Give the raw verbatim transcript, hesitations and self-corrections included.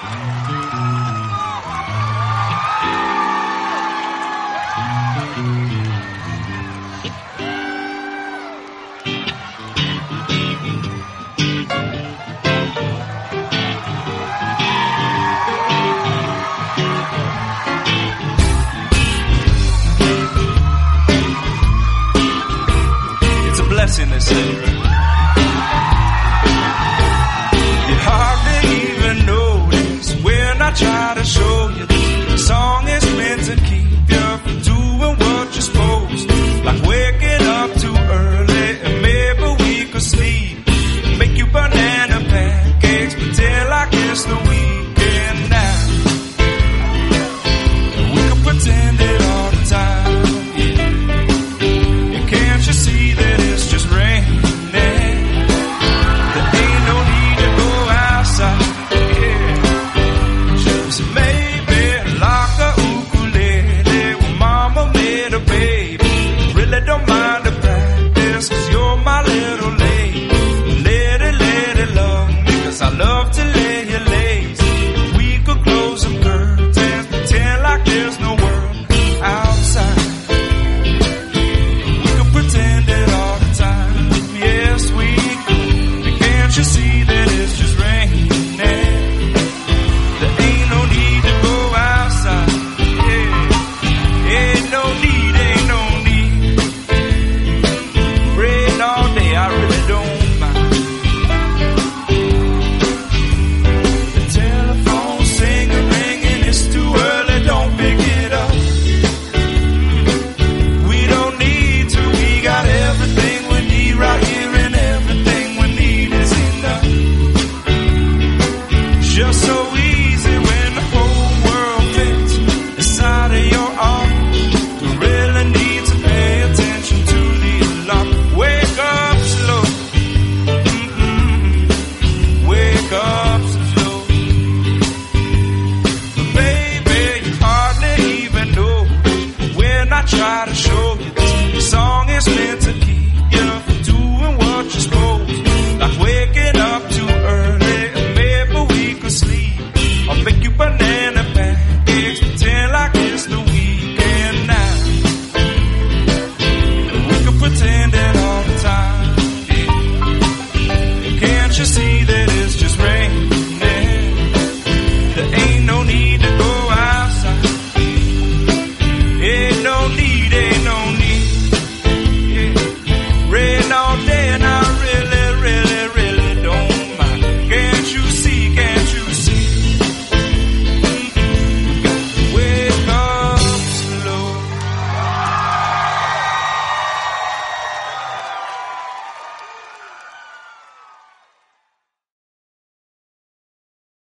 Blessing, they say. You hardly even notice when I try to show you the song is meant to keep you from doing what you're supposed to, like waking up too early and maybe we could sleep, make you burn